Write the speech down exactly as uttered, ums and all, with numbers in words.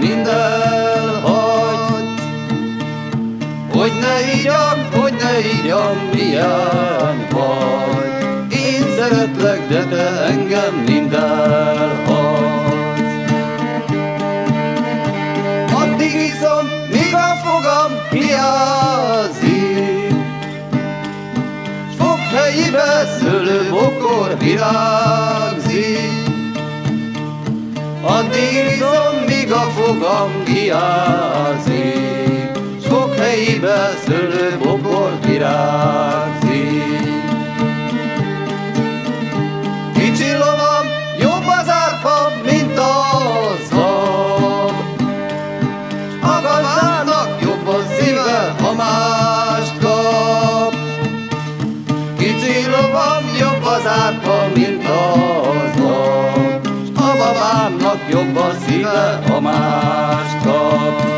mind elhagy. Hogy ne higgyam, hogy ne higgyam, milyen vagy. Én szeretlek, de te engem mind elhagy. Addig iszom, míg a fogam hiányzik, s foghelyébe szőlőbokor virágzik. Addig iszom, míg a fogam hiányzik, s foghelyébe szőlőbokor virágzik. Kicsi lovam, jobb az árpa, mint az lap, a gazdának jobb a szíve, ha mást kap. Kicsi lovam, jobb az árpa, mint az lap, a babámnak jobb a szíve, ha mást kap.